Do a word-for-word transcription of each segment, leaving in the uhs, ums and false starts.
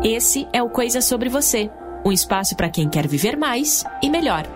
Esse é o Coisa Sobre Você, um espaço para quem quer viver mais e melhor.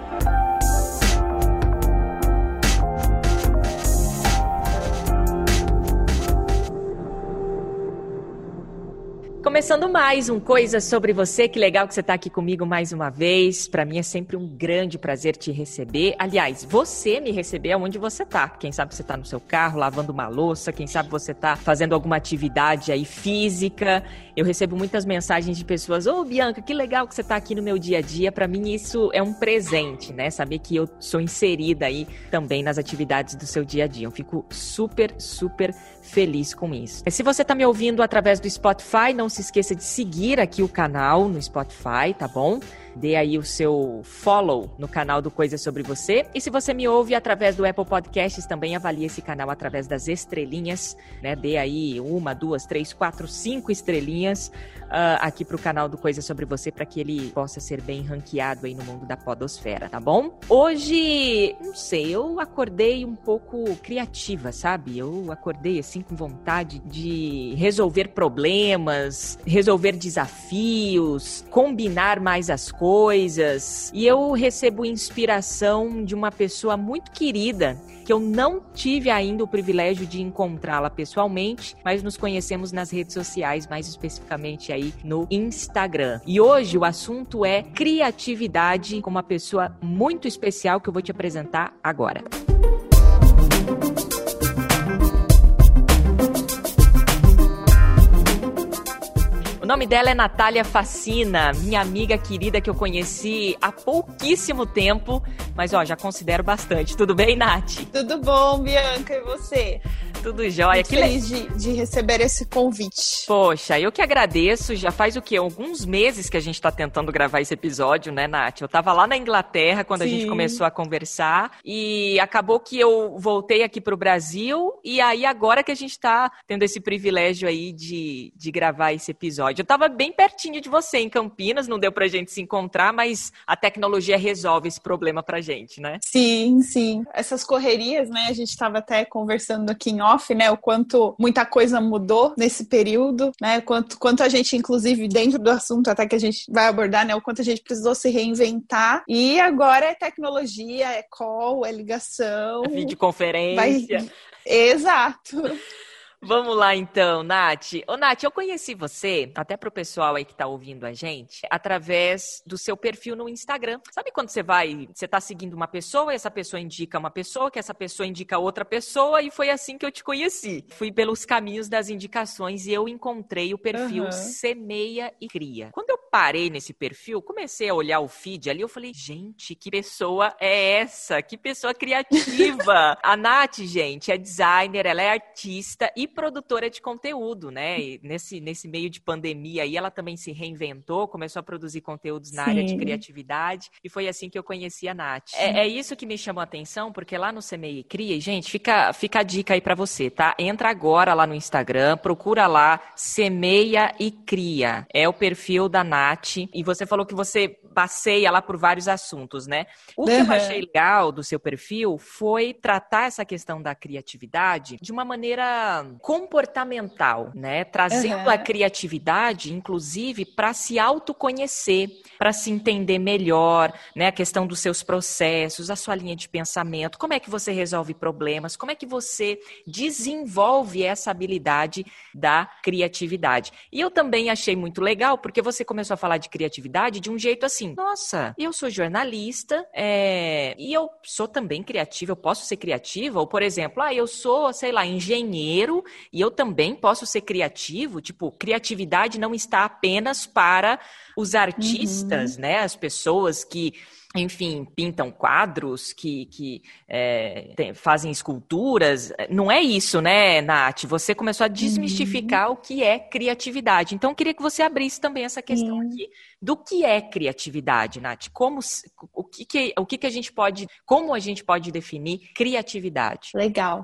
Começando mais um Coisa Sobre Você, que legal que você está aqui comigo mais uma vez. Para mim é sempre um grande prazer te receber. Aliás, você me receber onde você está. Quem sabe você está no seu carro, lavando uma louça, quem sabe você está fazendo alguma atividade aí física. Eu recebo muitas mensagens de pessoas, ô Bianca, que legal que você está aqui no meu dia a dia. Para mim isso é um presente, né? Saber que eu sou inserida aí também nas atividades do seu dia a dia. Eu fico super, super feliz com isso. Se você está me ouvindo através do Spotify, não se esqueça de seguir aqui o canal no Spotify, tá bom? Dê aí o seu follow no canal do Coisa Sobre Você. E se você me ouve através do Apple Podcasts, também avalie esse canal através das estrelinhas, né? Dê aí uma, duas, três, quatro, cinco estrelinhas uh, aqui pro canal do Coisa Sobre Você, para que ele possa ser bem ranqueado aí no mundo da podosfera, tá bom? Hoje, não sei, eu acordei um pouco criativa, sabe? Eu acordei assim com vontade de resolver problemas, resolver desafios, combinar mais as coisas. coisas, e eu recebo inspiração de uma pessoa muito querida, que eu não tive ainda o privilégio de encontrá-la pessoalmente, mas nos conhecemos nas redes sociais, mais especificamente aí no Instagram. E hoje o assunto é criatividade, com uma pessoa muito especial que eu vou te apresentar agora. O nome dela é Natália Facina, minha amiga querida que eu conheci há pouquíssimo tempo, mas ó, já considero bastante. Tudo bem, Nath? Tudo bom, Bianca, e você? Tudo jóia. Muito feliz le... de, de receber esse convite. Poxa, eu que agradeço. Já faz o quê? Alguns meses que a gente tá tentando gravar esse episódio, né, Nath? Eu tava lá na Inglaterra quando Sim. a gente começou a conversar e acabou que eu voltei aqui pro Brasil e aí agora que a gente tá tendo esse privilégio aí de, de gravar esse episódio. Eu tava bem pertinho de você, em Campinas, não deu pra gente se encontrar, mas a tecnologia resolve esse problema pra gente, né? Sim, sim. Essas correrias, né, a gente tava até conversando aqui em off, né, o quanto muita coisa mudou nesse período, né, quanto, quanto a gente, inclusive, dentro do assunto até que a gente vai abordar, né, o quanto a gente precisou se reinventar, e agora é tecnologia, é call, é ligação. É videoconferência. Vai... Exato. Vamos lá então, Nath. Ô, Nath, eu conheci você, até pro pessoal aí que tá ouvindo a gente, através do seu perfil no Instagram. Sabe quando você vai, você tá seguindo uma pessoa e essa pessoa indica uma pessoa, que essa pessoa indica outra pessoa, e foi assim que eu te conheci. Fui pelos caminhos das indicações e eu encontrei o perfil uhum. Semeia e Cria. Quando eu parei nesse perfil, comecei a olhar o feed ali, eu falei, gente, que pessoa é essa? Que pessoa criativa! A Nath, gente, é designer, ela é artista e produtora de conteúdo, né? E nesse, nesse meio de pandemia aí, ela também se reinventou, começou a produzir conteúdos na Sim. área de criatividade, e foi assim que eu conheci a Nath. É, é isso que me chamou a atenção, porque lá no Semeia e Cria, e, gente, fica, fica a dica aí pra você, tá? Entra agora lá no Instagram, procura lá Semeia e Cria. É o perfil da Nath, e você falou que você passeia lá por vários assuntos, né? O que uhum. eu achei legal do seu perfil foi tratar essa questão da criatividade de uma maneira comportamental, né? Trazendo uhum. a criatividade, inclusive, para se autoconhecer, para se entender melhor, né? A questão dos seus processos, a sua linha de pensamento, como é que você resolve problemas, como é que você desenvolve essa habilidade da criatividade. E eu também achei muito legal, porque você começou a falar de criatividade de um jeito assim, nossa, eu sou jornalista, é, e eu sou também criativa, eu posso ser criativa, ou por exemplo, ah, eu sou, sei lá, engenheiro, e eu também posso ser criativo, tipo, criatividade não está apenas para os artistas, uhum. né, as pessoas que, enfim, pintam quadros, que, que é, tem, fazem esculturas, não é isso, né, Nath? Você começou a desmistificar uhum. o que é criatividade, então eu queria que você abrisse também essa questão uhum. aqui, do que é criatividade, Nath? Como, o que, que, o que, que a gente pode, como a gente pode definir criatividade? Legal.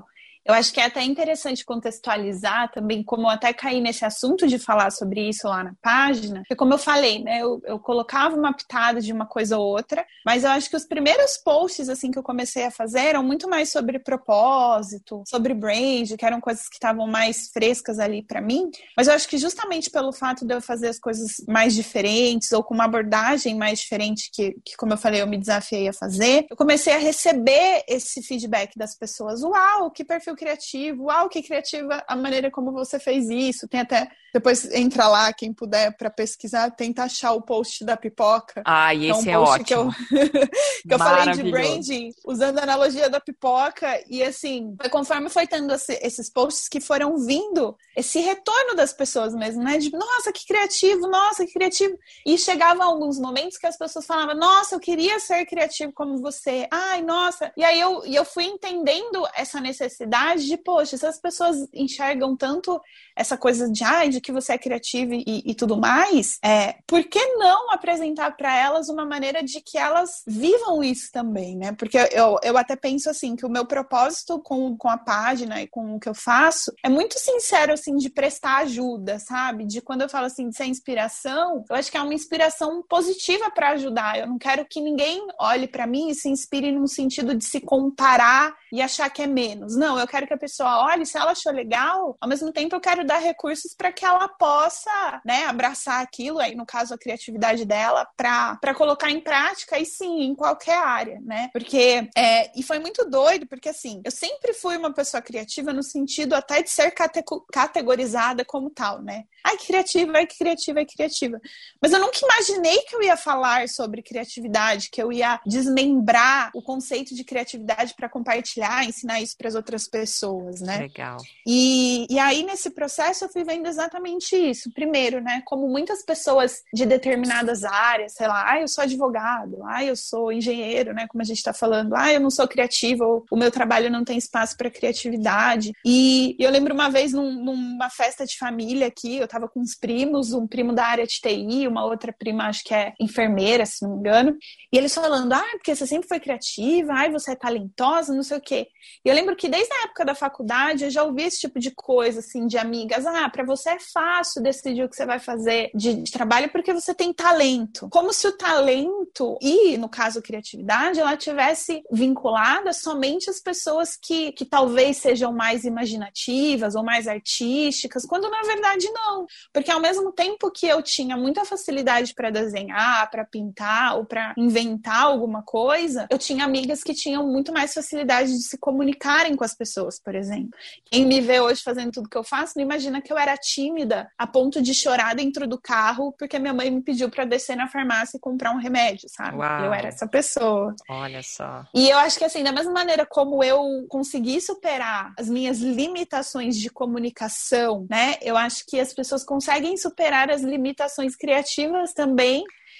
Eu acho que é até interessante contextualizar também, como eu até caí nesse assunto de falar sobre isso lá na página, porque como eu falei, né, eu, eu colocava uma pitada de uma coisa ou outra, mas eu acho que os primeiros posts, assim, que eu comecei a fazer eram muito mais sobre propósito, sobre brand, que eram coisas que estavam mais frescas ali pra mim, mas eu acho que justamente pelo fato de eu fazer as coisas mais diferentes, ou com uma abordagem mais diferente, que, que como eu falei, eu me desafiei a fazer, eu comecei a receber esse feedback das pessoas. Uau, que perfil criativo, uau, que criativa a maneira como você fez isso. Tem até, depois entra lá, quem puder, para pesquisar, tenta achar o post da pipoca. Ah, e esse é, um é ótimo. Que eu, que eu falei de branding, usando a analogia da pipoca, e assim, conforme foi tendo esses posts que foram vindo, esse retorno das pessoas mesmo, né? De, nossa, que criativo, nossa, que criativo. E chegavam alguns momentos que as pessoas falavam, nossa, eu queria ser criativo como você. Ai, nossa. E aí eu, e eu fui entendendo essa necessidade de, poxa, se as pessoas enxergam tanto essa coisa de, ai, de que você é criativo e, e tudo mais, é, por que não apresentar para elas uma maneira de que elas vivam isso também, né? Porque eu, eu até penso assim, que o meu propósito com, com a página e com o que eu faço é muito sincero, assim, de prestar ajuda, sabe? De quando eu falo assim, de ser inspiração, eu acho que é uma inspiração positiva para ajudar. Eu não quero que ninguém olhe para mim e se inspire num sentido de se comparar e achar que é menos. Não, eu quero que a pessoa olhe, se ela achou legal, ao mesmo tempo eu quero dar recursos para que ela possa, né, abraçar aquilo, aí no caso a criatividade dela, para para colocar em prática, e sim, em qualquer área, né? Porque, é, e foi muito doido, porque assim, eu sempre fui uma pessoa criativa no sentido até de ser cate- categorizada como tal, né? Ai, que criativa, ai, que criativa, ai, que criativa. Mas eu nunca imaginei que eu ia falar sobre criatividade, que eu ia desmembrar o conceito de criatividade para compartilhar, ensinar isso para as outras pessoas, né? Legal. E, e aí, nesse processo, eu fui vendo exatamente isso. Primeiro, né, como muitas pessoas de determinadas áreas, sei lá, ah, eu sou advogado, ah, eu sou engenheiro, né, como a gente está falando, ah, eu não sou criativo, ou o meu trabalho não tem espaço para criatividade. E, e eu lembro uma vez num, numa festa de família aqui, eu tava com uns primos, um primo da área de T I, uma outra prima, acho que é enfermeira, se não me engano, e eles falando, ah, porque você sempre foi criativa, ah, você é talentosa, não sei o quê. E eu lembro que desde a época da faculdade eu já ouvi esse tipo de coisa, assim, de amigas, ah, pra você é fácil decidir o que você vai fazer de, de trabalho porque você tem talento. Como se o talento e, no caso, a criatividade, ela tivesse vinculada somente às pessoas que, que talvez sejam mais imaginativas ou mais artísticas, quando na verdade não. Porque ao mesmo tempo que eu tinha muita facilidade para desenhar, para pintar ou para inventar alguma coisa, eu tinha amigas que tinham muito mais facilidade de se comunicarem com as pessoas, por exemplo. Quem me vê hoje fazendo tudo que eu faço, não imagina que eu era tímida a ponto de chorar dentro do carro porque minha mãe me pediu para descer na farmácia e comprar um remédio, sabe? Uau. Eu era essa pessoa. Olha só. E eu acho que assim, da mesma maneira como eu consegui superar as minhas limitações de comunicação, né? Eu acho que as pessoas conseguem superar as limitações criativas também.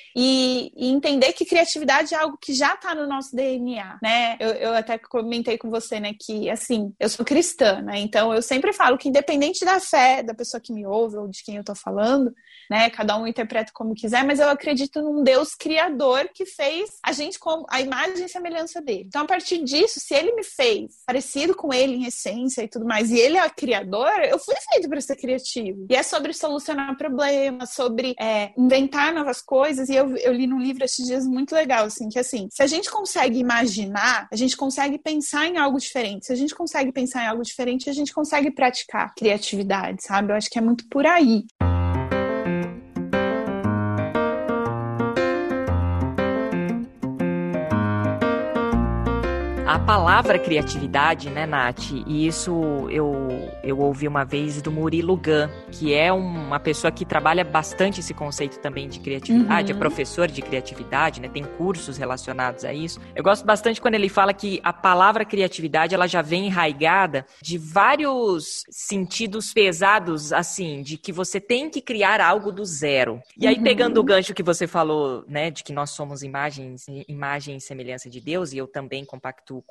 E, e entender que criatividade é algo que já está no nosso D N A, né? Eu, eu até comentei com você, né, que, assim, eu sou cristã, né? Então, eu sempre falo que independente da fé da pessoa que me ouve ou de quem eu tô falando, né, cada um interpreta como quiser, mas eu acredito num Deus criador que fez a gente com a imagem e semelhança dele. Então, a partir disso, se ele me fez parecido com ele em essência e tudo mais, e ele é criador, eu fui feito para ser criativo. E é sobre solucionar problemas, sobre é, inventar novas coisas, e eu Eu, eu li num livro esses dias muito legal, assim, que assim, se a gente consegue imaginar, a gente consegue pensar em algo diferente. Se a gente consegue pensar em algo diferente, a gente consegue praticar criatividade, sabe? Eu acho que é muito por aí. A palavra criatividade, né, Nath? E isso eu, eu ouvi uma vez do Murilo Gun, que é uma pessoa que trabalha bastante esse conceito também de criatividade, uhum. É professor de criatividade, né? Tem cursos relacionados a isso. Eu gosto bastante quando ele fala que a palavra criatividade, ela já vem enraigada de vários sentidos pesados, assim, de que você tem que criar algo do zero. E aí, uhum. pegando o gancho que você falou, né, de que nós somos imagens, imagem e semelhança de Deus, e eu também compactuo com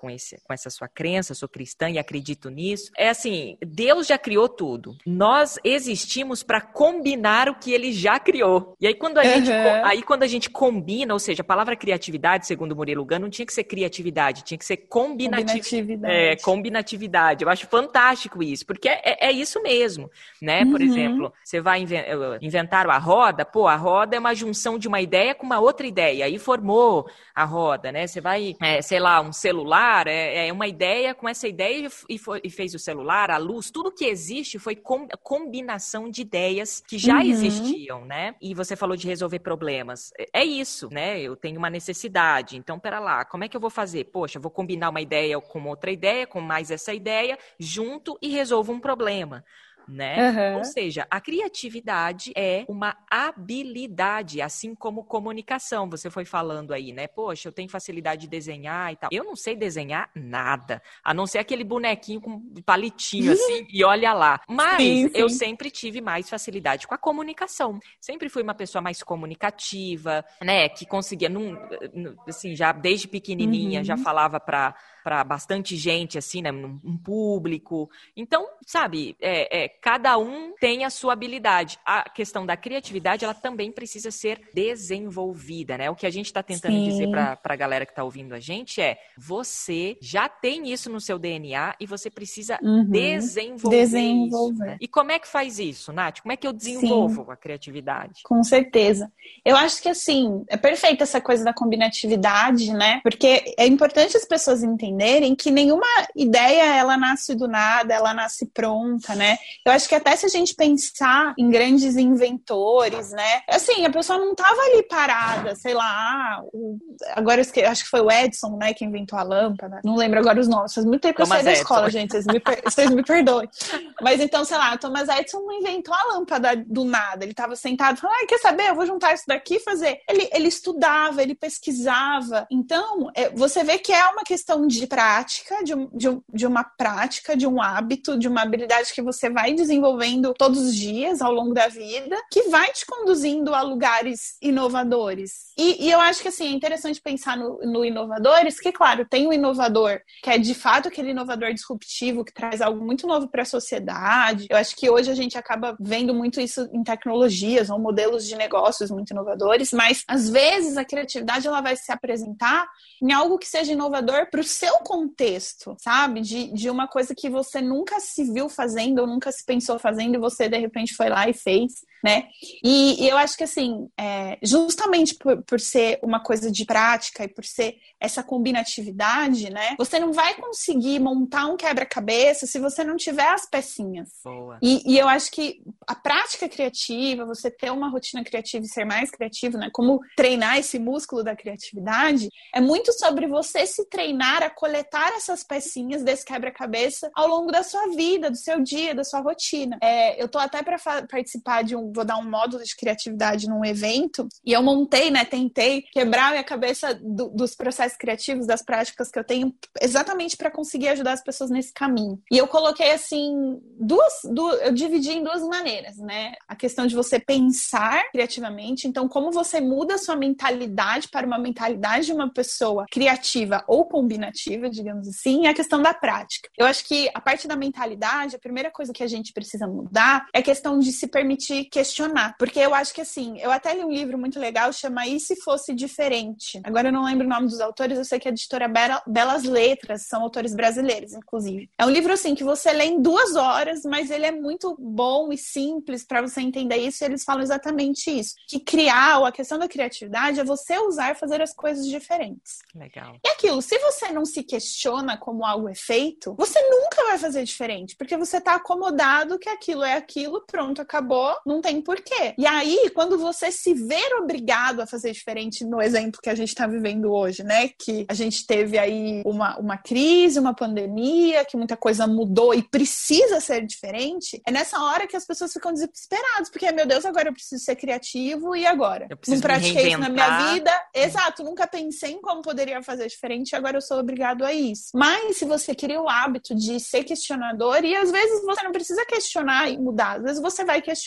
com, esse, com essa sua crença, sou cristã e acredito nisso, é assim, Deus já criou tudo. Nós existimos para combinar o que ele já criou. E aí quando a, uhum. gente, aí quando a gente combina, ou seja, a palavra criatividade, segundo o Murilo Gun, não tinha que ser criatividade, tinha que ser combinatividade. Combinatividade. É, combinatividade. Eu acho fantástico isso, porque é, é, é isso mesmo, né? Uhum. Por exemplo, você vai inventar a roda, pô, a roda é uma junção de uma ideia com uma outra ideia, aí formou a roda, né? Você vai, é, sei lá, um celular, é, é uma ideia com essa ideia e, foi, e fez o celular, a luz, tudo que existe foi com, combinação de ideias que já uhum. existiam, né? E você falou de resolver problemas. É isso, né? Eu tenho uma necessidade, então, pera lá, como é que eu vou fazer? Poxa, eu vou combinar uma ideia com outra ideia, com mais essa ideia, junto e resolvo um problema. Né? Uhum. Ou seja, a criatividade é uma habilidade, assim como comunicação. Você foi falando aí, né? Poxa, eu tenho facilidade de desenhar e tal. Eu não sei desenhar nada, a não ser aquele bonequinho com palitinho assim, e olha lá. Mas sim, sim. eu sempre tive mais facilidade com a comunicação. Sempre fui uma pessoa mais comunicativa, né? Que conseguia, num, assim, já desde pequenininha, uhum. já falava pra para bastante gente, assim, né, um público. Então, sabe, é, é, cada um tem a sua habilidade. A questão da criatividade, ela também precisa ser desenvolvida, né? O que a gente está tentando Sim. dizer para a galera que está ouvindo a gente é, você já tem isso no seu D N A e você precisa uhum. desenvolver, desenvolver isso. Né? E como é que faz isso, Nath? Como é que eu desenvolvo Sim. a criatividade? Com certeza. Eu acho que, assim, é perfeita essa coisa da combinatividade, né? Porque é importante as pessoas entenderem que nenhuma ideia, ela nasce do nada, ela nasce pronta, né? Eu acho que até se a gente pensar em grandes inventores, né? Assim, a pessoa não tava ali parada, sei lá, ah, o... agora eu esque... acho que foi o Edison, né, que inventou a lâmpada. Não lembro agora os nomes, faz muito tempo que eu saí da escola, gente, vocês me, per... vocês me perdoem. Mas então, sei lá, o Thomas Edison não inventou a lâmpada do nada, ele tava sentado e falou, ah, quer saber, eu vou juntar isso daqui e fazer. Ele, ele estudava, ele pesquisava. Então, é, você vê que é uma questão de prática, de, um, de, um, de uma prática, de um hábito, de uma habilidade que você vai desenvolvendo todos os dias ao longo da vida, que vai te conduzindo a lugares inovadores. E, e eu acho que, assim, é interessante pensar no, no inovadores, que, claro, tem o inovador, que é de fato aquele inovador disruptivo, que traz algo muito novo para a sociedade. Eu acho que hoje a gente acaba vendo muito isso em tecnologias ou modelos de negócios muito inovadores, mas às vezes a criatividade ela vai se apresentar em algo que seja inovador para o seu contexto, sabe? De, de uma coisa que você nunca se viu fazendo ou nunca se pensou fazendo e você de repente foi lá e fez, né? E, e eu acho que assim, é, justamente por, por ser uma coisa de prática e por ser essa combinatividade, né? Você não vai conseguir montar um quebra-cabeça se você não tiver as pecinhas. Boa. E, e eu acho que a prática criativa, você ter uma rotina criativa e ser mais criativo, né? Como treinar esse músculo da criatividade, é muito sobre você se treinar a coletar essas pecinhas desse quebra-cabeça ao longo da sua vida, do seu dia, da sua rotina. É, eu tô até para fa- participar de um, vou dar um módulo de criatividade num evento, e eu montei, né, tentei quebrar a minha cabeça do, dos processos criativos, das práticas que eu tenho, exatamente para conseguir ajudar as pessoas nesse caminho. E eu coloquei, assim, duas, duas, eu dividi em duas maneiras, né? A questão de você pensar criativamente, então como você muda a sua mentalidade para uma mentalidade de uma pessoa criativa ou combinativa, digamos assim, e a questão da prática. Eu acho que a parte da mentalidade, a primeira coisa que a gente precisa mudar é a questão de se permitir questionar. Porque eu acho que, assim, eu até li um livro muito legal, chama E Se Fosse Diferente? Agora eu não lembro o nome dos autores, eu sei que é a editora Belas Letras, são autores brasileiros, inclusive. É um livro, assim, que você lê em duas horas, mas ele é muito bom e simples para você entender isso, e eles falam exatamente isso. Que criar, ou a questão da criatividade, é você usar e fazer as coisas diferentes. Legal. E aquilo, se você não se questiona como algo é feito, você nunca vai fazer diferente, porque você tá acomodado que aquilo é aquilo, pronto, acabou, não tem porquê. E aí, quando você se ver obrigado a fazer diferente, no exemplo que a gente tá vivendo hoje, né, que a gente teve aí uma, uma crise, uma pandemia, que muita coisa mudou e precisa ser diferente, é nessa hora que as pessoas ficam desesperadas, porque, meu Deus, agora eu preciso ser criativo, e agora? Eu preciso não pratiquei isso na minha vida, é. exato, nunca pensei em como poderia fazer diferente, e agora eu sou obrigado a isso. Mas se você cria o hábito de ser questionador, e às vezes você não precisa questionar e mudar, às vezes você vai questionar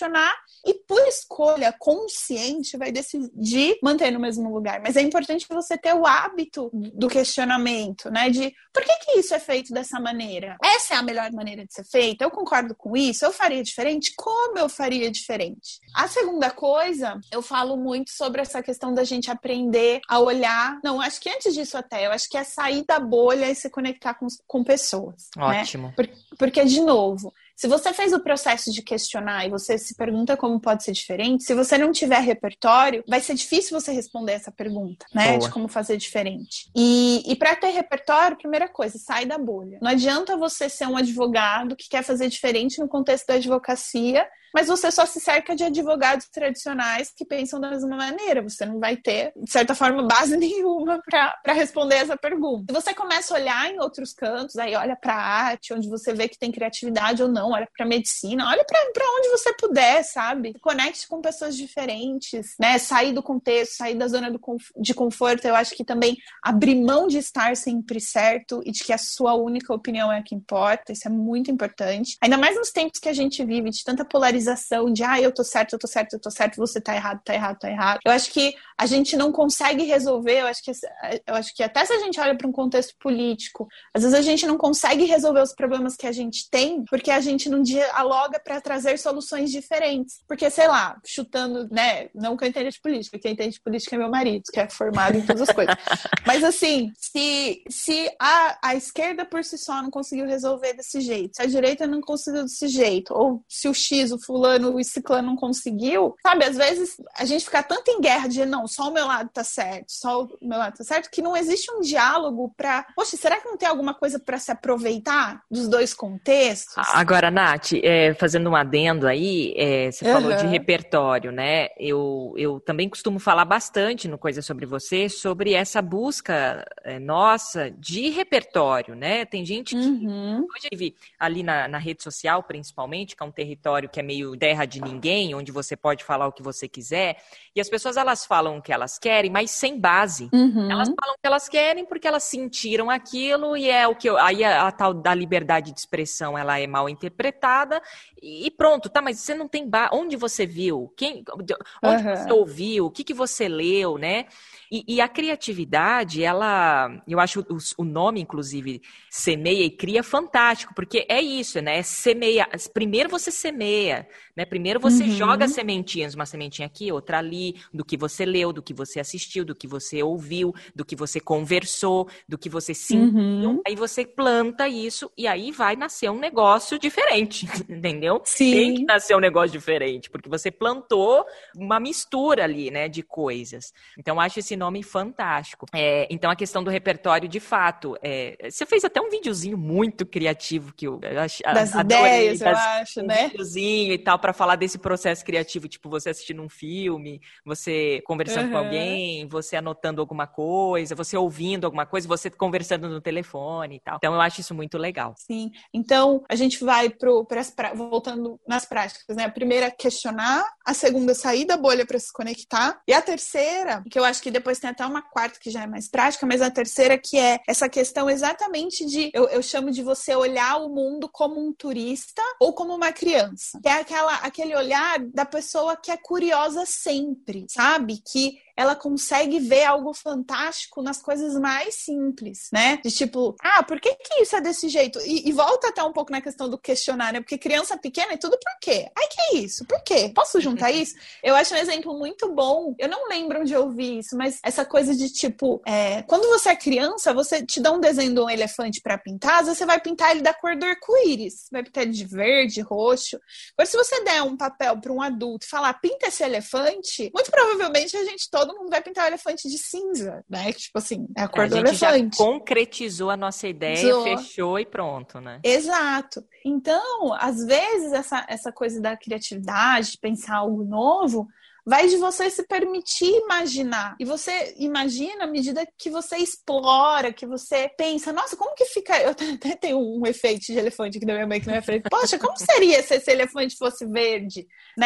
e por escolha consciente vai decidir manter no mesmo lugar. Mas é importante você ter o hábito do questionamento, né? De por que que isso é feito dessa maneira? Essa é a melhor maneira de ser feita? Eu concordo com isso? Eu faria diferente? Como eu faria diferente? A segunda coisa, eu falo muito sobre essa questão da gente aprender a olhar. Não, acho que antes disso até, eu acho que é sair da bolha e se conectar com, com pessoas. Ótimo. Né? Porque, porque, de novo, se você fez o processo de questionar e você se pergunta como pode ser diferente, se você não tiver repertório, vai ser difícil você responder essa pergunta, né? Boa. De como fazer diferente. E, e para ter repertório, primeira coisa, sai da bolha. Não adianta você ser um advogado que quer fazer diferente no contexto da advocacia, mas você só se cerca de advogados tradicionais que pensam da mesma maneira. Você não vai ter, de certa forma, base nenhuma para responder essa pergunta. Se você começa a olhar em outros cantos, aí olha para a arte, onde você vê que tem criatividade ou não, olha para a medicina, olha para onde você puder, sabe? Conecte com pessoas diferentes, né? Sair do contexto, sair da zona do conf- de conforto. Eu acho que também abrir mão de estar sempre certo e de que a sua única opinião é a que importa. Isso é muito importante. Ainda mais nos tempos que a gente vive, de tanta polarização, de ah, eu tô certo, eu tô certo, eu tô certo, você tá errado, tá errado, tá errado. Eu acho que a gente não consegue resolver, eu acho que, eu acho que até se a gente olha para um contexto político, às vezes a gente não consegue resolver os problemas que a gente tem, porque a gente não dialoga para trazer soluções diferentes. Porque, sei lá, chutando, né, não que eu entenda de política, quem entende de política é meu marido, que é formado em todas as coisas. Mas assim, se, se a, a esquerda por si só não conseguiu resolver desse jeito, se a direita não conseguiu desse jeito, ou se o X, o fulano, o ciclano não conseguiu, sabe, às vezes a gente fica tanto em guerra de não, só o meu lado tá certo, só o meu lado tá certo, que não existe um diálogo pra, poxa, será que não tem alguma coisa pra se aproveitar dos dois contextos? Agora, Nath, é, fazendo um adendo aí, é, você uhum. falou de repertório, né, eu, eu também costumo falar bastante no Coisa Sobre Você, sobre essa busca é, nossa de repertório, né, tem gente que, uhum. hoje eu vi ali na, na rede social, principalmente, que é um território que é meio terra de ninguém, onde você pode falar o que você quiser, e as pessoas elas falam o que elas querem, mas sem base. Uhum. Elas falam o que elas querem porque elas sentiram aquilo e é o que eu, aí a, a tal da liberdade de expressão ela é mal interpretada e pronto, tá? Mas você não tem base. Onde você viu? Quem? Onde uhum. você ouviu? O que que você leu, né? E, e a criatividade, ela, eu acho o, o nome, inclusive, semeia e cria fantástico, porque é isso, né? Semeia. Primeiro você semeia, né? Primeiro você uhum. joga sementinhas, uma sementinha aqui, outra ali, do que você leu, do que você assistiu, do que você ouviu, do que você conversou, do que você sentiu. Uhum. Aí você planta isso e aí vai nascer um negócio diferente, entendeu? Sim. Tem que nascer um negócio diferente, porque você plantou uma mistura ali, né, de coisas. Então, eu acho esse nome fantástico. É, então, a questão do repertório, de fato, é, você fez até um videozinho muito criativo que eu, eu ach, das adorei, ideias, das, eu acho, um né? Um videozinho e tal, para falar desse processo criativo, tipo, você assistindo um filme, você conversando uhum. com alguém, você anotando alguma coisa, você ouvindo alguma coisa, você conversando no telefone e tal. Então, eu acho isso muito legal. Sim. Então, a gente vai pro, pras, pra, voltando nas práticas, né? A primeira é questionar, a segunda é sair da bolha para se conectar, e a terceira, que eu acho que depois tem até uma quarta que já é mais prática, mas a terceira que é essa questão exatamente de, eu, eu chamo de você olhar o mundo como um turista ou como uma criança. Que é aquela, aquele olhar da pessoa que é curiosa sempre, sabe? Que ela consegue ver algo fantástico nas coisas mais simples, né? De tipo, ah, por que que isso é desse jeito? E, e volta até um pouco na questão do questionar, né? Porque criança pequena é tudo por quê? Ai, que é isso? Por quê? Posso juntar isso? Eu acho um exemplo muito bom. Eu não lembro onde eu vi isso, mas essa coisa de tipo, é, quando você é criança, você te dá um desenho de um elefante pra pintar, às vezes você vai pintar ele da cor do arco-íris. Vai pintar ele de verde, roxo. Agora, se você der um papel pra um adulto e falar, pinta esse elefante, muito provavelmente a gente todo Todo mundo vai pintar o elefante de cinza, né? Tipo assim, é a cor a do elefante. A gente já concretizou a nossa ideia, Zô. fechou e pronto, né? Exato. Então, às vezes, essa, essa coisa da criatividade, de pensar algo novo, vai de você se permitir imaginar. E você imagina à medida que você explora, que você pensa, nossa, como que fica... Eu até tenho um efeito de elefante aqui da minha mãe que não é feito. Poxa, como seria se esse elefante fosse verde, né?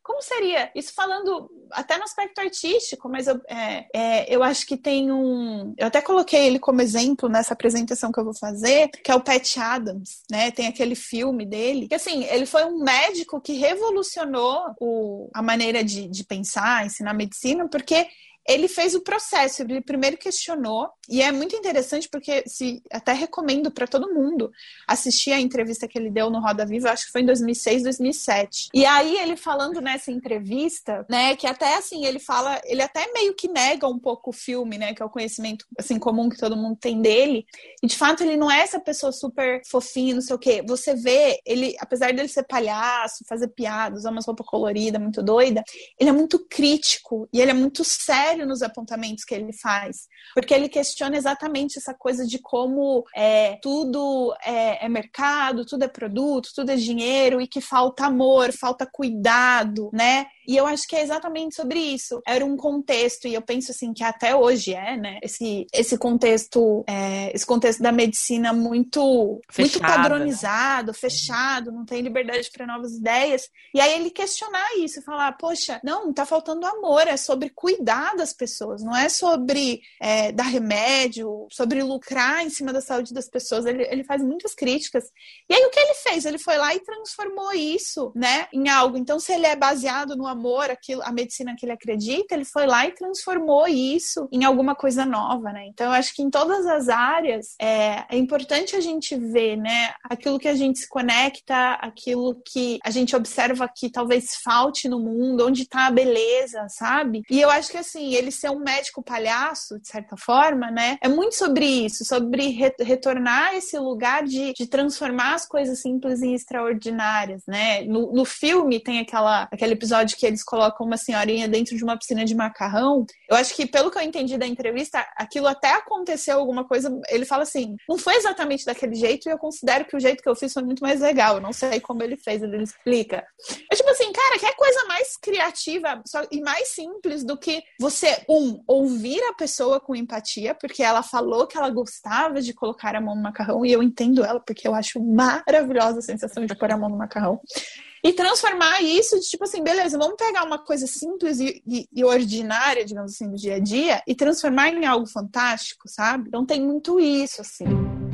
como seria? Isso falando até no aspecto artístico, mas eu, é, é, eu acho que tem um... Eu até coloquei ele como exemplo nessa apresentação que eu vou fazer, que é o Patch Adams, né? Tem aquele filme dele, que assim, ele foi um médico que revolucionou o, a maneira de, de pensar, ensinar medicina, porque ele fez o processo, ele primeiro questionou, e é muito interessante porque se, até recomendo para todo mundo assistir a entrevista que ele deu no Roda Viva, acho que foi em dois mil e seis, dois mil e sete. E aí ele falando nessa entrevista, né, que até assim, ele fala, ele até meio que nega um pouco o filme, né, que é o conhecimento assim comum que todo mundo tem dele, e de fato ele não é essa pessoa super fofinha, não sei o quê. Você vê, ele, apesar dele ser palhaço, fazer piadas, usar umas roupas coloridas, muito doida, ele é muito crítico, e ele é muito sério nos apontamentos que ele faz, porque ele questiona exatamente essa coisa de como é, tudo é, é mercado, tudo é produto, tudo é dinheiro e que falta amor, falta cuidado, né? E eu acho que é exatamente sobre isso. Era um contexto, e eu penso assim que até hoje é, né? Esse, esse contexto, é, esse contexto da medicina muito, muito padronizado, fechado, não tem liberdade para novas ideias. E aí ele questionar isso, falar, poxa, não, tá faltando amor, é sobre cuidar das pessoas, não é sobre é, dar remédio, sobre lucrar em cima da saúde das pessoas. Ele, ele faz muitas críticas. E aí o que ele fez? Ele foi lá e transformou isso, né, em algo. Então, se ele é baseado no amor, aquilo, a medicina que ele acredita, ele foi lá e transformou isso em alguma coisa nova, né? Então, eu acho que em todas as áreas é, é importante a gente ver, né, aquilo que a gente se conecta, aquilo que a gente observa que talvez falte no mundo, onde tá a beleza, sabe? E eu acho que, assim, ele ser um médico palhaço, de certa forma, né, é muito sobre isso, sobre re- retornar esse lugar de, de transformar as coisas simples em extraordinárias, né? No, no filme tem aquela, aquele episódio que eles colocam uma senhorinha dentro de uma piscina de macarrão. Eu acho que, pelo que eu entendi da entrevista, aquilo até aconteceu alguma coisa, ele fala assim, não foi exatamente daquele jeito e eu considero que o jeito que eu fiz foi muito mais legal, eu não sei como ele fez, ele explica. É tipo assim, cara, que é coisa mais criativa só, e mais simples do que você, um, ouvir a pessoa com empatia, porque ela falou que ela gostava de colocar a mão no macarrão, e eu entendo ela, porque eu acho maravilhosa a sensação de pôr a mão no macarrão. E transformar isso de tipo assim, beleza, vamos pegar uma coisa simples e, e, e ordinária, digamos assim, do dia a dia, e transformar em algo fantástico, sabe? Então tem muito isso, assim.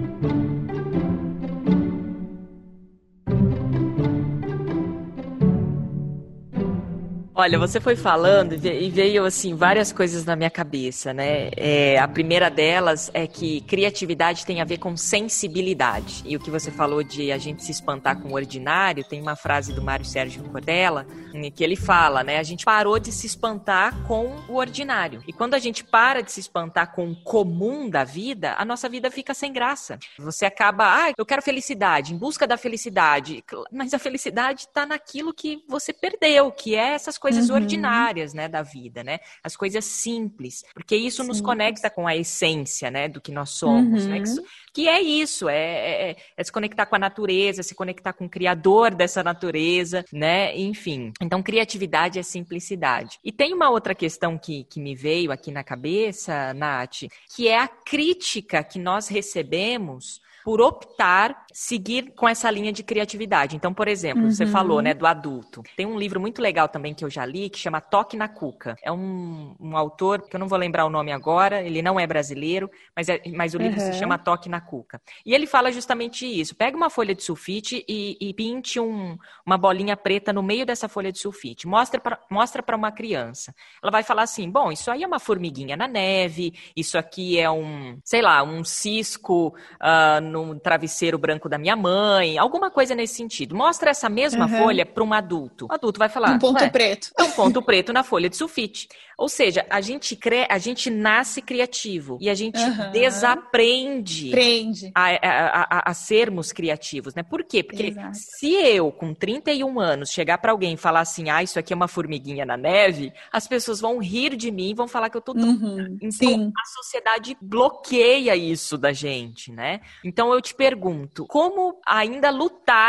Olha, você foi falando e veio, assim, várias coisas na minha cabeça, né? É, a primeira delas é que criatividade tem a ver com sensibilidade. E o que você falou de a gente se espantar com o ordinário, tem uma frase do Mário Sérgio Cortella, que ele fala, né? A gente parou de se espantar com o ordinário. E quando a gente para de se espantar com o comum da vida, a nossa vida fica sem graça. Você acaba, ah, eu quero felicidade, em busca da felicidade. Mas a felicidade está naquilo que você perdeu, que é essas coisas coisas uhum. ordinárias, né, da vida, né? As coisas simples, porque isso Sim. nos conecta com a essência, né, do que nós somos, uhum. né? Que, que é isso, é, é, é se conectar com a natureza, se conectar com o criador dessa natureza, né? Enfim, então criatividade é simplicidade. E tem uma outra questão que, que me veio aqui na cabeça, Nath, que é a crítica que nós recebemos por optar seguir com essa linha de criatividade. Então, por exemplo, uhum. você falou, né, do adulto. Tem um livro muito legal também que eu já li, que chama Toque na Cuca. É um, um autor, que eu não vou lembrar o nome agora, ele não é brasileiro, mas, é, mas o livro uhum. se chama Toque na Cuca. E ele fala justamente isso. Pega uma folha de sulfite e, e pinte um, uma bolinha preta no meio dessa folha de sulfite. Mostra pra, mostra para uma criança. Ela vai falar assim, bom, isso aí é uma formiguinha na neve, isso aqui é um, sei lá, um cisco uh, no travesseiro branco da minha mãe, alguma coisa nesse sentido. Mostra essa mesma uhum. folha para um adulto. O adulto vai falar... Um ponto preto. É um ponto preto na folha de sulfite. Ou seja, a gente, cre... a gente nasce criativo e a gente uhum. desaprende a, a, a, a sermos criativos, né? Por quê? Porque Exato. Se eu, com trinta e um anos, chegar para alguém e falar assim, ah, isso aqui é uma formiguinha na neve, as pessoas vão rir de mim e vão falar que eu tô tonta. Uhum. Então, Sim. a sociedade bloqueia isso da gente, né? Então, eu te pergunto, como ainda lutar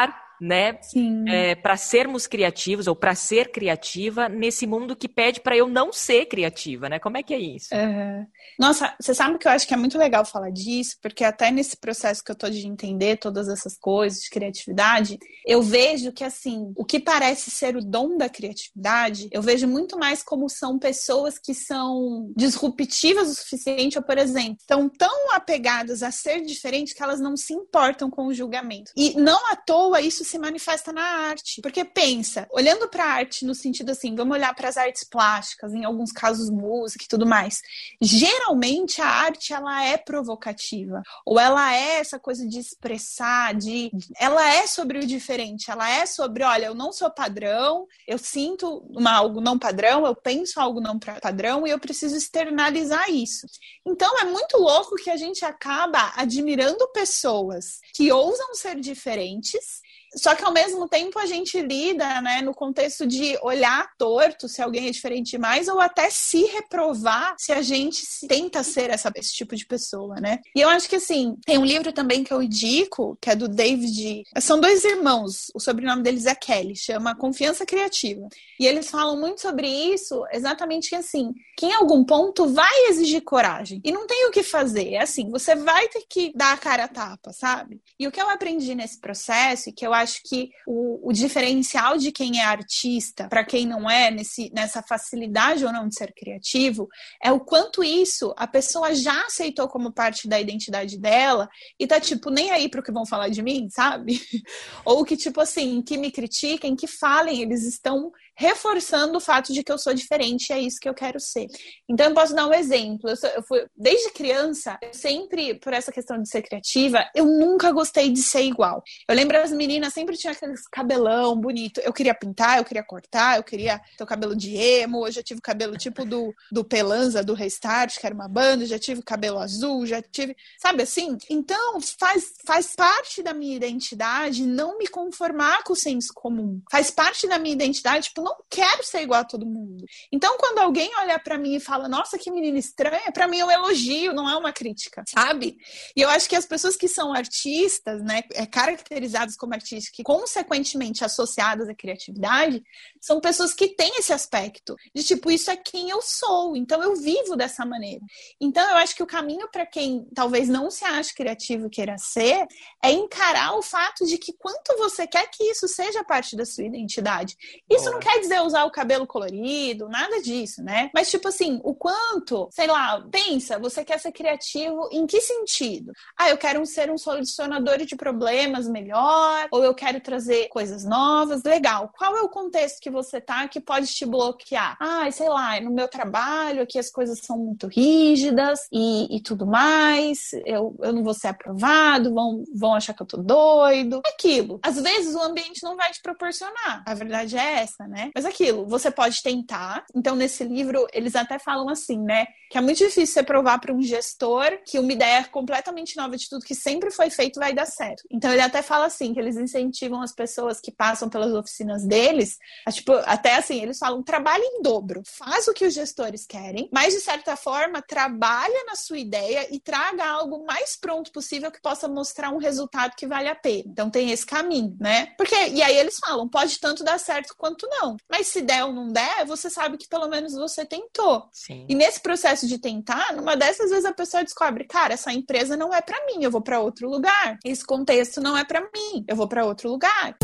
né? Sim. É, para sermos criativos ou para ser criativa nesse mundo que pede para eu não ser criativa, né? Como é que é isso? Uhum. Nossa, você sabe que eu acho que é muito legal falar disso, porque até nesse processo que eu tô de entender todas essas coisas de criatividade, eu vejo que, assim, o que parece ser o dom da criatividade, eu vejo muito mais como são pessoas que são disruptivas o suficiente, ou, por exemplo, estão tão apegadas a ser diferentes que elas não se importam com o julgamento. E não à toa isso se manifesta na arte. Porque pensa, olhando pra arte no sentido assim, vamos olhar para as artes plásticas, em alguns casos música e tudo mais. Geralmente a arte, ela é provocativa. Ou ela é essa coisa de expressar, de... ela é sobre o diferente. Ela é sobre, olha, eu não sou padrão, eu sinto uma, algo não padrão, eu penso algo não padrão e eu preciso externalizar isso. Então é muito louco que a gente acaba admirando pessoas que ousam ser diferentes, só que ao mesmo tempo a gente lida, né, no contexto de olhar torto se alguém é diferente demais ou até se reprovar se a gente tenta ser essa, esse tipo de pessoa, né? E eu acho que, assim, tem um livro também que eu indico, que é do David... São dois irmãos, o sobrenome deles é Kelly, chama Confiança Criativa. E eles falam muito sobre isso, exatamente que, assim, que em algum ponto vai exigir coragem. E não tem o que fazer. É assim, você vai ter que dar a cara a tapa, sabe? E o que eu aprendi nesse processo, e que eu acho que o, o diferencial de quem é artista para quem não é, nesse, nessa facilidade ou não de ser criativo, é o quanto isso a pessoa já aceitou como parte da identidade dela e tá, tipo, nem aí pro que vão falar de mim, sabe? Ou que, tipo assim, que me critiquem, que falem, eles estão reforçando o fato de que eu sou diferente e é isso que eu quero ser. Então eu posso dar um exemplo. Eu, sou, eu fui, desde criança, eu sempre, por essa questão de ser criativa, eu nunca gostei de ser igual. Eu lembro as meninas sempre tinham aquele cabelão bonito. Eu queria pintar, eu queria cortar, eu queria ter o cabelo de emo. Eu já tive o cabelo tipo do, do Pelanza, do Restart, que era uma banda. Já tive cabelo azul, já tive... Sabe assim? Então faz, faz parte da minha identidade não me conformar com o senso comum. Faz parte da minha identidade, tipo, não quero ser igual a todo mundo. Então, quando alguém olha pra mim e fala, nossa, que menina estranha, pra mim é um elogio, não é uma crítica, sabe? E eu acho que as pessoas que são artistas, né, caracterizadas como artistas, que consequentemente associadas à criatividade, são pessoas que têm esse aspecto de tipo, isso é quem eu sou, então eu vivo dessa maneira. Então, eu acho que o caminho pra quem talvez não se ache criativo e queira ser, é encarar o fato de que quanto você quer que isso seja parte da sua identidade. Isso Boa. Não quer dizer usar o cabelo colorido, nada disso, né? Mas, tipo assim, o quanto, sei lá, pensa, você quer ser criativo em que sentido? Ah, eu quero ser um solucionador de problemas melhor, ou eu quero trazer coisas novas, legal. Qual é o contexto que você tá que pode te bloquear? Ah, sei lá, no meu trabalho aqui as coisas são muito rígidas e, e tudo mais, eu, eu não vou ser aprovado, vão, vão achar que eu tô doido. Aquilo. Às vezes o ambiente não vai te proporcionar. A verdade é essa, né? Mas aquilo, você pode tentar. Então, nesse livro, eles até falam assim, né? Que é muito difícil você provar para um gestor que uma ideia completamente nova de tudo que sempre foi feito vai dar certo. Então, ele até fala assim, que eles incentivam as pessoas que passam pelas oficinas deles, a, tipo, até assim, eles falam, trabalhe em dobro. Faz o que os gestores querem, mas, de certa forma, trabalha na sua ideia e traga algo mais pronto possível que possa mostrar um resultado que vale a pena. Então, tem esse caminho, né? Porque, e aí eles falam, pode tanto dar certo quanto não. Mas se der ou não der, você sabe que pelo menos você tentou. Sim. E nesse processo de tentar, numa dessas vezes a pessoa descobre, cara, essa empresa não é pra mim, eu vou pra outro lugar. Esse contexto não é pra mim, eu vou pra outro lugar.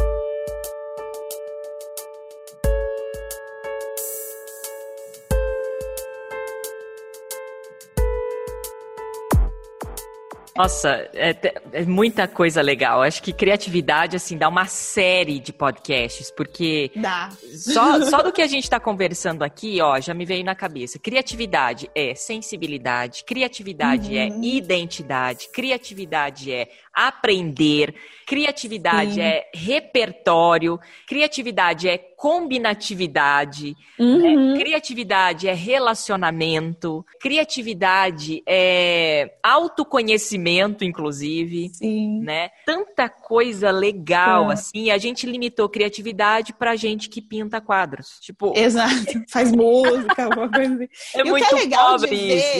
Nossa, é, é muita coisa legal. Acho que criatividade, assim, dá uma série de podcasts, porque dá. Só, só do que a gente está conversando aqui, ó, já me veio na cabeça. Criatividade é sensibilidade, criatividade uhum. é identidade, criatividade é aprender, criatividade Sim. é repertório, criatividade é combinatividade, uhum. né? Criatividade é relacionamento, criatividade é autoconhecimento, inclusive, Sim. né? Tanta coisa legal, é. assim, a gente limitou criatividade pra gente que pinta quadros, tipo... Exato, faz música, alguma coisa assim. É e muito o que é legal pobre de ver... isso.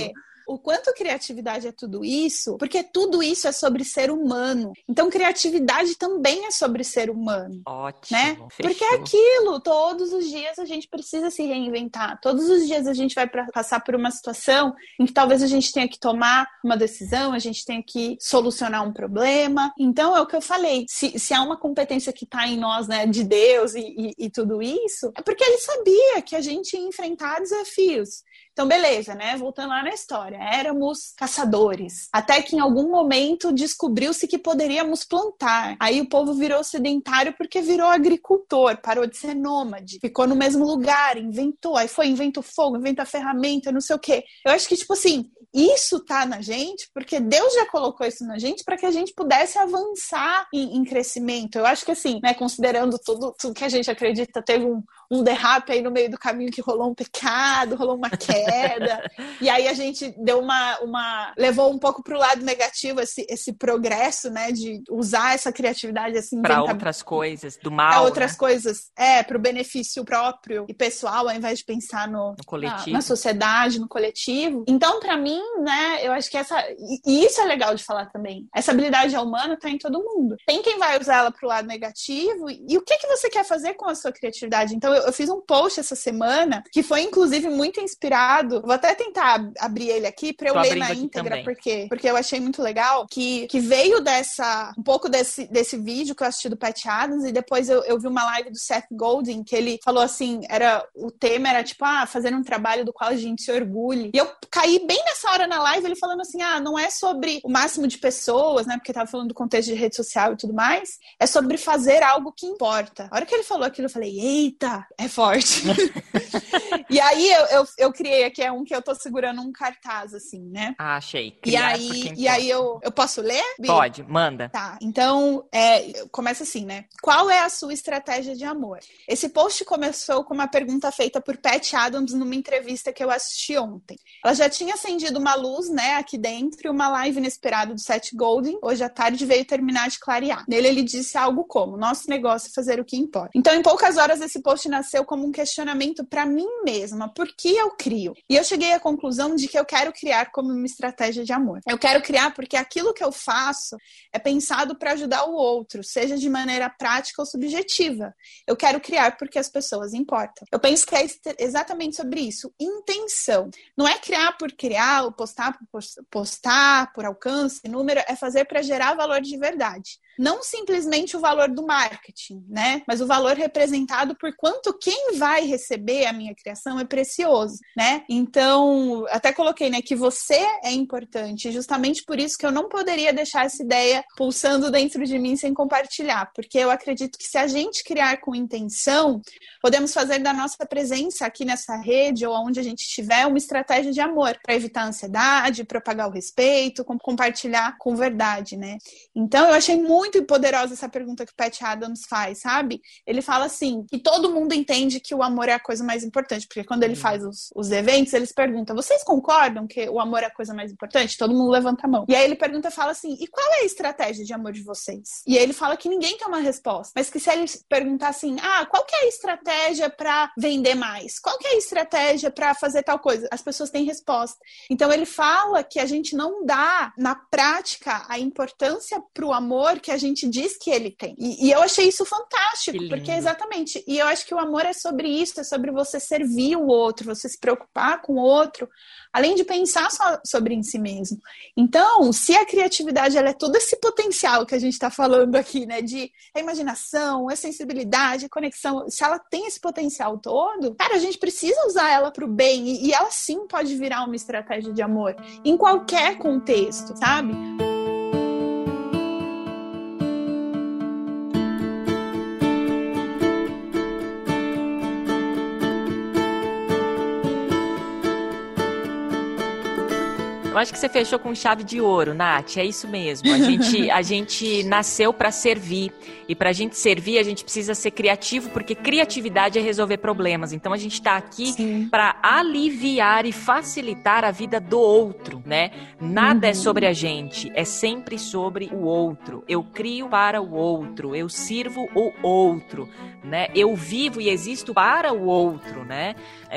o quanto criatividade é tudo isso, porque tudo isso é sobre ser humano. Então, criatividade também é sobre ser humano. Ótimo, né? Porque é aquilo, todos os dias a gente precisa se reinventar. Todos os dias a gente vai pra, passar por uma situação em que talvez a gente tenha que tomar uma decisão, a gente tenha que solucionar um problema. Então, é o que eu falei. Se, se há uma competência que está em nós, né, de Deus e, e, e tudo isso, é porque ele sabia que a gente ia enfrentar desafios. Então, beleza, né? Voltando lá na história. Éramos caçadores. Até que em algum momento descobriu-se que poderíamos plantar. Aí o povo virou sedentário porque virou agricultor, parou de ser nômade. Ficou no mesmo lugar, inventou. Aí foi, inventa o fogo, inventa a ferramenta, não sei o quê. Eu acho que, tipo assim, isso tá na gente porque Deus já colocou isso na gente para que a gente pudesse avançar em, em crescimento. Eu acho que, assim, né, considerando tudo, tudo que a gente acredita, teve um, um derrape aí no meio do caminho que rolou um pecado, rolou uma queda. E aí a gente deu uma, uma levou um pouco pro lado negativo esse, esse progresso, né, de usar essa criatividade assim para outras coisas do mal, para outras né? coisas, é, pro benefício próprio e pessoal, ao invés de pensar no, no coletivo, na, na sociedade, no coletivo. Então, para mim, né, eu acho que essa e, e isso é legal de falar também. Essa habilidade humana tá em todo mundo. Tem quem vai usar ela pro lado negativo e, e o que que você quer fazer com a sua criatividade? Então, eu, eu fiz um post essa semana que foi inclusive muito inspirado. Vou até tentar abrir ele aqui para eu Tô ler na íntegra, porque, porque eu achei muito legal, que, que veio dessa, um pouco desse, desse vídeo que eu assisti do Pat Adams, e depois eu, eu vi uma live do Seth Godin, que ele falou assim, era, o tema era tipo, ah, fazer um trabalho do qual a gente se orgulhe. E eu caí bem nessa hora na live, ele falando assim, ah, não é sobre o máximo de pessoas, né, porque tava falando do contexto de rede social e tudo mais, é sobre fazer algo que importa. A hora que ele falou aquilo, eu falei, eita, é forte. E aí eu, eu, eu criei que é um que eu tô segurando um cartaz, assim, né? Ah, achei. Criar e aí, e aí eu, eu posso ler, Bi? Pode, manda. Tá, então, é, começa assim, né? Qual é a sua estratégia de amor? Esse post começou com uma pergunta feita por Pat Adams numa entrevista que eu assisti ontem. Ela já tinha acendido uma luz, né, aqui dentro, e uma live inesperada do Seth Godin, hoje à tarde veio terminar de clarear. Nele ele disse algo como, nosso negócio é fazer o que importa. Então, em poucas horas, esse post nasceu como um questionamento pra mim mesma, por que eu crio? E eu cheguei à conclusão de que eu quero criar como uma estratégia de amor. Eu quero criar porque aquilo que eu faço é pensado para ajudar o outro, seja de maneira prática ou subjetiva. Eu quero criar porque as pessoas importam. Eu penso que é exatamente sobre isso. Intenção. Não é criar por criar, ou postar por postar, por alcance, número, é fazer para gerar valor de verdade. Não simplesmente o valor do marketing, né? Mas o valor representado por quanto quem vai receber a minha criação é precioso, né? Então, até coloquei, né, que você é importante, justamente por isso que eu não poderia deixar essa ideia pulsando dentro de mim sem compartilhar, porque eu acredito que se a gente criar com intenção, podemos fazer da nossa presença aqui nessa rede ou onde a gente estiver uma estratégia de amor, para evitar a ansiedade, propagar o respeito, compartilhar com verdade, né? Então, eu achei muito poderosa essa pergunta que o Pat Adams faz, sabe? Ele fala assim, que todo mundo entende que o amor é a coisa mais importante, porque quando ele faz os, os eventos, eles perguntam, vocês concordam que o amor é a coisa mais importante? Todo mundo levanta a mão. E aí ele pergunta, fala assim, e qual é a estratégia de amor de vocês? E aí ele fala que ninguém tem uma resposta, mas que se ele perguntar assim, ah, qual que é a estratégia para vender mais? Qual que é a estratégia para fazer tal coisa? As pessoas têm resposta. Então ele fala que a gente não dá, na prática, a importância pro amor que a gente diz que ele tem. E, e eu achei isso fantástico, porque exatamente, e eu acho que o amor é sobre isso, é sobre você servir o outro, você se preocupar com o outro, além de pensar só sobre em si mesmo. Então, se a criatividade ela é todo esse potencial que a gente está falando aqui, né, de a imaginação, a sensibilidade, a conexão, se ela tem esse potencial todo, cara, a gente precisa usar ela pro bem, e, e ela sim pode virar uma estratégia de amor, em qualquer contexto, sabe? Eu acho que você fechou com chave de ouro, Nath, é isso mesmo. A gente, a gente nasceu para servir, e para a gente servir a gente precisa ser criativo, porque criatividade é resolver problemas. Então a gente está aqui para aliviar e facilitar a vida do outro, né? Nada uhum. é sobre a gente, é sempre sobre o outro. Eu crio para o outro, eu sirvo o outro, né? Eu vivo e existo para o outro, né?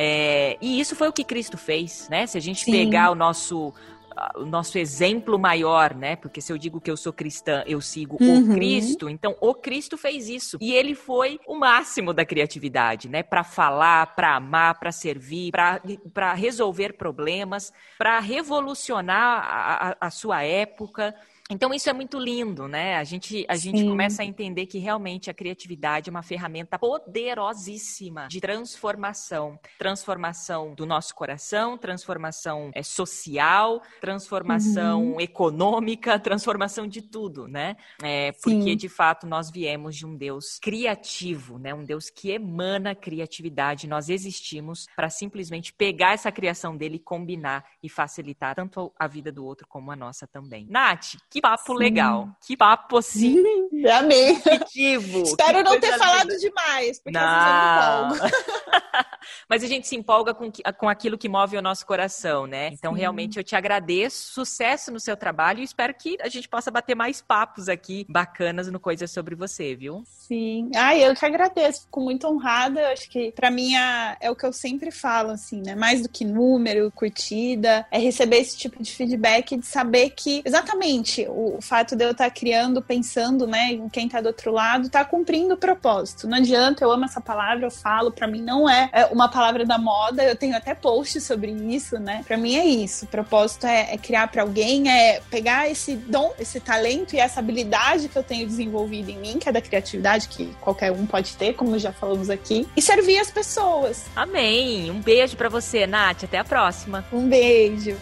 É, e isso foi o que Cristo fez, né? Se a gente Sim. pegar o nosso, o nosso exemplo maior, né? Porque se eu digo que eu sou cristã, eu sigo uhum. o Cristo, então o Cristo fez isso. E ele foi o máximo da criatividade, né? Para falar, para amar, para servir, para resolver problemas, para revolucionar a, a, a sua época. Então isso é muito lindo, né? A gente, a gente começa a entender que realmente a criatividade é uma ferramenta poderosíssima de transformação. Transformação do nosso coração, transformação é, social, transformação uhum. econômica, transformação de tudo, né? É, porque, Sim. de fato, nós viemos de um Deus criativo, né? Um Deus que emana criatividade. Nós existimos para simplesmente pegar essa criação dele e combinar e facilitar tanto a vida do outro como a nossa também. Nath, que papo Sim. legal. Que papo, assim. Amei. Positivo. Espero não ter falado linda. demais, porque não. às vezes eu me empolgo. Mas a gente se empolga com, com aquilo que move o nosso coração, né? Então, Sim. realmente, eu te agradeço. Sucesso no seu trabalho e espero que a gente possa bater mais papos aqui bacanas no Coisas Sobre Você, viu? Sim. Ai, eu que agradeço. Fico muito honrada. Eu acho que, pra mim, é, é o que eu sempre falo, assim, né? Mais do que número, curtida, é receber esse tipo de feedback, de saber que, exatamente, o fato de eu estar criando, pensando, né, em quem tá do outro lado, tá cumprindo o propósito. Não adianta, eu amo essa palavra, eu falo, pra mim não é uma palavra da moda, eu tenho até post sobre isso, né? Pra mim é isso, o propósito é, é criar pra alguém, é pegar esse dom, esse talento e essa habilidade que eu tenho desenvolvido em mim, que é da criatividade, que qualquer um pode ter, como já falamos aqui, e servir as pessoas. Amém! Um beijo pra você, Nath, até a próxima. Um beijo!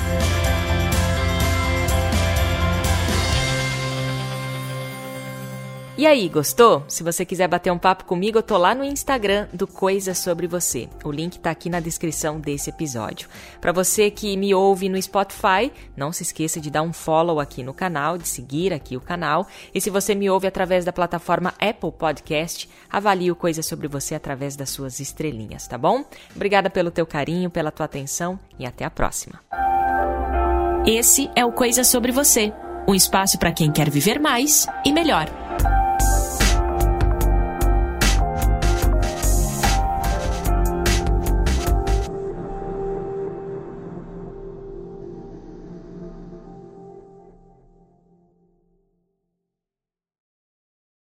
E aí, gostou? Se você quiser bater um papo comigo, eu tô lá no Instagram do Coisas Sobre Você. O link tá aqui na descrição desse episódio. Para você que me ouve no Spotify, não se esqueça de dar um follow aqui no canal, de seguir aqui o canal. E se você me ouve através da plataforma Apple Podcast, avalie o Coisas Sobre Você através das suas estrelinhas, tá bom? Obrigada pelo teu carinho, pela tua atenção e até a próxima. Esse é o Coisas Sobre Você, um espaço para quem quer viver mais e melhor.